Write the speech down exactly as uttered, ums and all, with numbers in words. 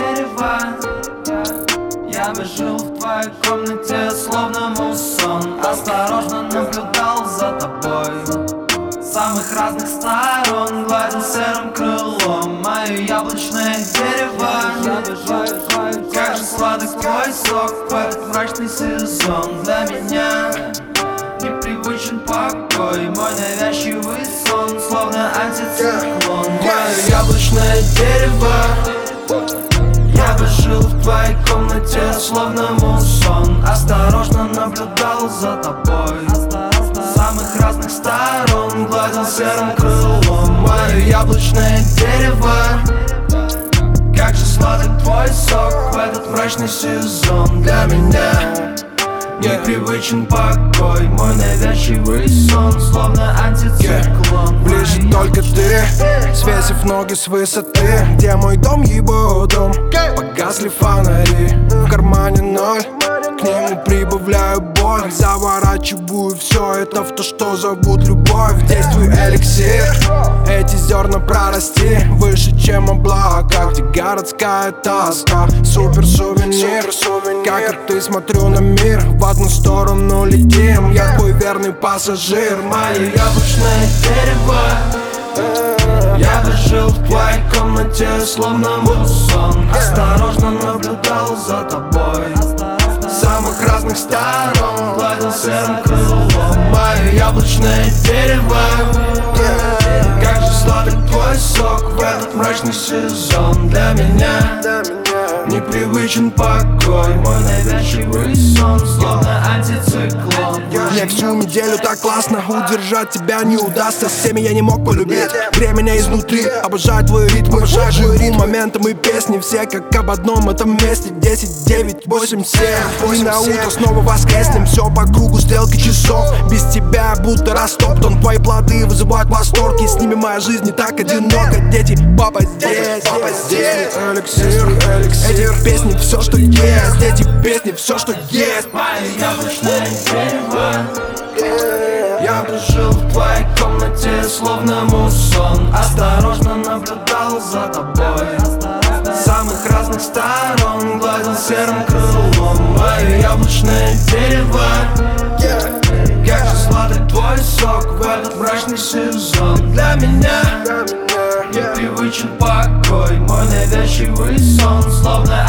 дерево. Я бы жил в твоей комнате, словно мусон. Осторожно наблюдал за тобой с самых разных сторон, гладил серым крылом мое яблочное дерево. Как же сладок твой сок в этот мрачный сезон. Для меня непривычен покой, мой навязчивый сон, словно антициклон. Мое яблочное дерево. Я бы жил в твоей комнате, словно мусон. Осторожно наблюдал за тобой с самых разных сторон, гладил серым крылом мое яблочное дерево. Как же сладок твой сок в этот мрачный сезон. Для меня непривычен покой, мой навязчивый сон, словно антициклон. Ближе только ты, свесив ноги с высоты. Где мой дом, его дом? Погасли фонари, в кармане ноль. К нему прибавляю боль, заворачиваю все это в то, что зовут любовь. Действуй эликсир, эти зерна прорасти выше, чем облака, где городская тоска. Супер сувенир, как и ты, смотрю на мир. В одну сторону летим, я твой верный пассажир. Мое яблочное дерево. Я бы жил в твоей комнате, словно мусон. Осторожно наблюдал за тобой с самых разных сторон, гладил серым крылом мое яблочное дерево. Как же сладок твой сок в этот мрачный сезон. Для меня непривычен покой, мой навязчивый сон, словно антициклон. Мне всю неделю так классно, удержать тебя не удастся. Всеми я не мог полюбить, грей меня изнутри. Обожаю твои ритмы, обожаю твои ритмы, моменты и песни. Все как об одном этом месте. Десять, девять, восемь, семь. И на утро снова воскреснем. Все по кругу, стрелки часов. Без тебя будто растоптан. Твои плоды вызывают восторг, и с ними моя жизнь не так одинока. Дети, папа здесь, папа здесь. Эликсир, эликсир. Эти песни все, что есть. Эти песни все, что есть. Мое яблочное дерево. Я бы жил в твоей комнате, словно мусон. Осторожно наблюдал за тобой с самых разных сторон, гладил серым крылом мое яблочное дерево. Как же сладок твой сок в этот мрачный сезон. Для меня непривычен покой, мой навязчивый сон, словно